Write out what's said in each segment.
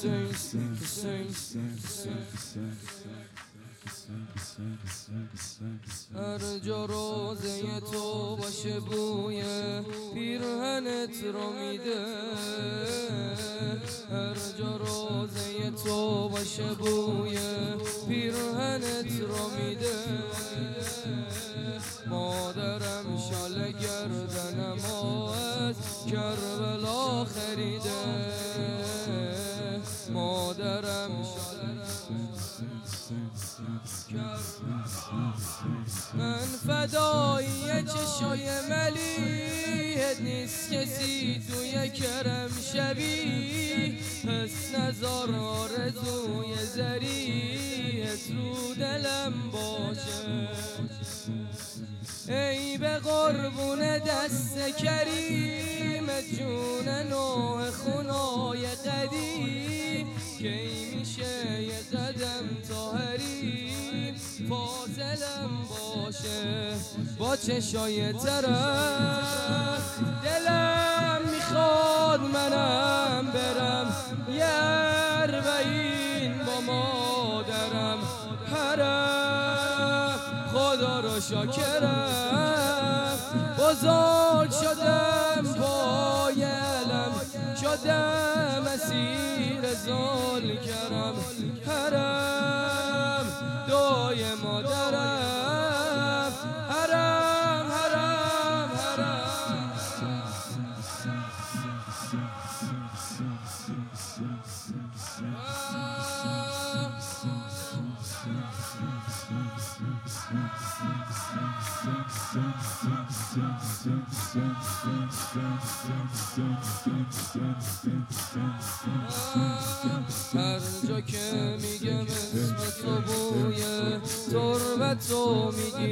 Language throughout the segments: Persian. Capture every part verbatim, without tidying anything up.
حسین حسین هر جا روزه تو باشه بوی پیرهنت رو میده، هر جا روزه تو باشه بوی پیرهنت رو میده. مادرم شال گردنمو از کربلا خریده، مادرم شال من فدایی چشای ملیحت نیست کسی توی کرم شبی، پس نزار آرزوی زریحت رو دلم باشه. ای به قربون دست کریم جون نوح خونای قدیم، کی میشه یه قدم تا حریم فاضلم باشه. با چشای طرف دلم میخواد منم برم یه اربعین با مادرم حرم، خدا رو شاکرم بزرگ شدم پای علم، شدم اسیر ذوالکرم حرم دعای مادرم حرم حرم حرم. هر جا که میگم اسم تو بوی تربتو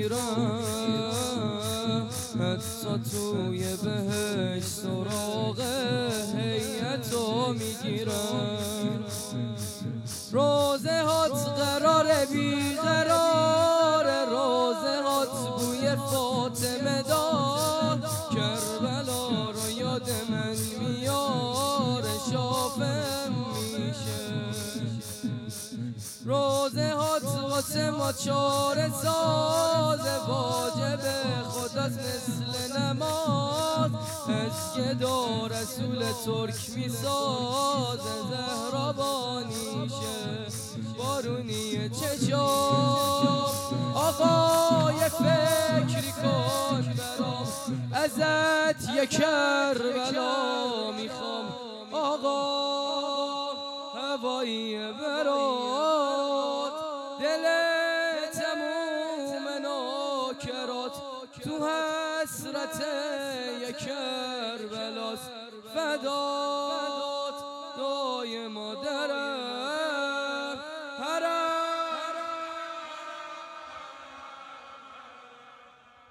میگیرم، حتی توی بهشت سراغ هیئتو میگیرم. روزه هات قرار بی قرار، روزه هات بوی فاطمه داد، کربلا رو یاد من میاره شافم میشه. روزه هات واسه ما چاره ساز، واجب خداست مثل نماز، از گدا رسول ترک میساز زهرا بانیشه. بارونی چشام آقای فکری کن برام، ازت یک کربلا میخوام آقا هوایی برات، دل تموم ناکرات تو حسرت یک کربلاست فدا